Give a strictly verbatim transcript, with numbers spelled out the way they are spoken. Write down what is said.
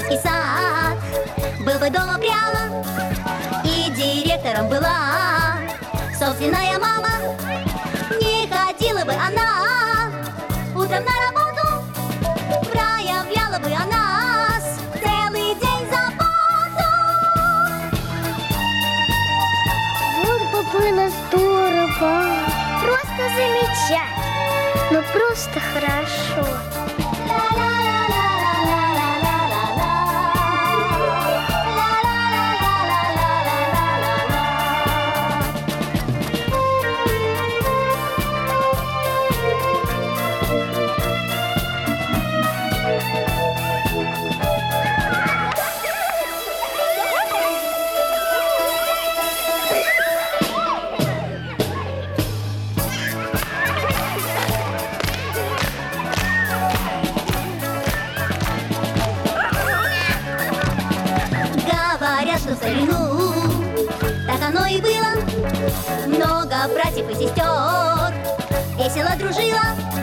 детский сад. Был бы дома прямо, и директором была собственная мама. Не ходила бы она утром на работу, проявляла бы она целый день заботу. Вот бы было здорово. Просто замечательно. Ну просто хорошо. Говорят, что в старину так оно и было. Много братьев и сестер весело дружило.